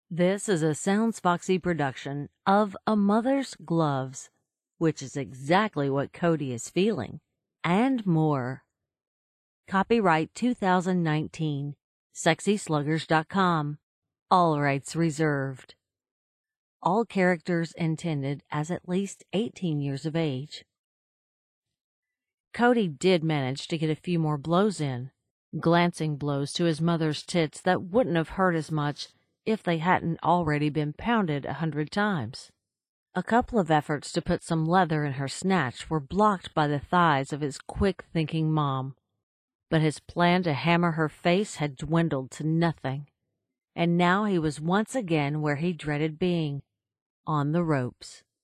This is a Sounds Foxy production of A Mother's Gloves, which is exactly what Cody is feeling, and more. Copyright 2019, SexySluggers.com. All rights reserved. All characters intended as at least 18 years of age. Cody did manage to get a few more blows in, glancing blows to his mother's tits that wouldn't have hurt as much if they hadn't already been pounded 100 times. A couple of efforts to put some leather in her snatch were blocked by the thighs of his quick-thinking mom, but his plan to hammer her face had dwindled to nothing, and now he was once again where he dreaded being, on the ropes.